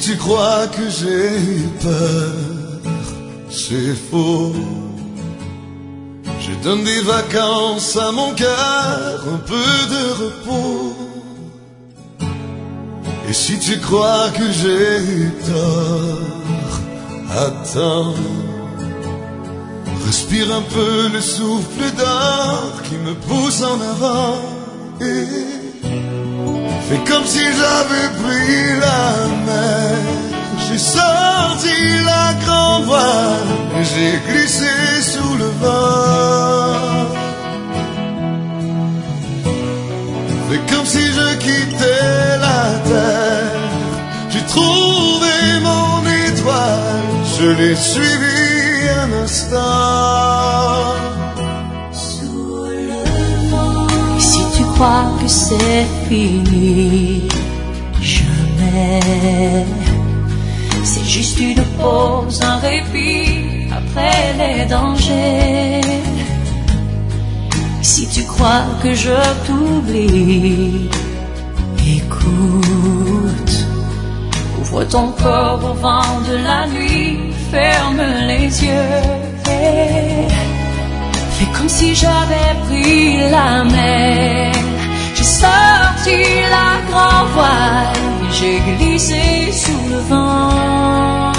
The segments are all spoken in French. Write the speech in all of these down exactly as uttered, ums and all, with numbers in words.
tu crois que j'ai eu peur, c'est faux. Je donne des vacances à mon cœur, un peu de repos. Et si tu crois que j'ai eu tort, attends. Respire un peu le souffle d'or qui me pousse en avant. Et fais comme si j'avais pris la mer. J'ai sorti la grande voile et j'ai glissé sous le vent. Fais comme si je quittais la terre. J'ai trouvé mon étoile, je l'ai suivi un instant. Sous le vent. Et si tu crois que c'est fini, jamais. C'est juste une pause, un répit après les dangers. Si tu crois que je t'oublie, écoute. Ouvre ton corps au vent de la nuit, ferme les yeux et fais comme si j'avais pris la mer. J'ai sorti la grande voile, j'ai glissé sous le vent.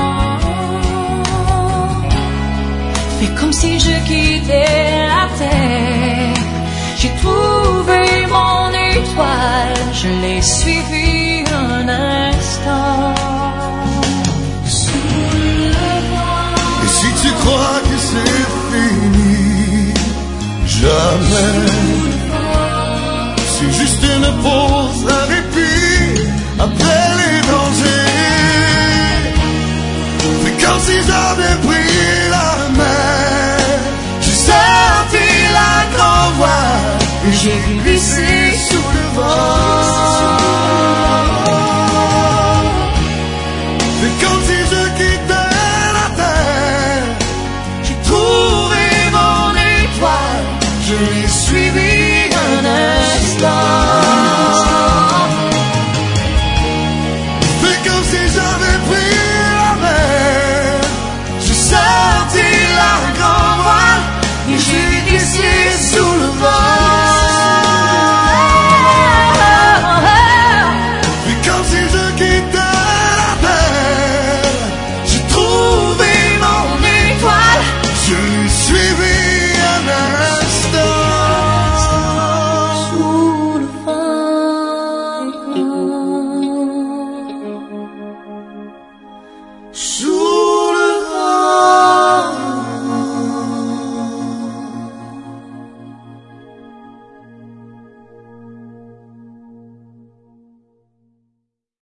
Fais comme si je quittais la terre. J'ai trouvé mon étoile, je l'ai suivi un instant. Sous le vent. Et si tu crois que c'est fini, jamais. C'est juste une pause, un répit après les dangers. Fais comme si j'avais pris la mer. J'ai sorti la grande voile et j'ai glissé sous le vent. Fais comme si je quittais la terre. J'ai trouvé mon étoile, je l'ai suivi un instant. Fais comme si j'avais pris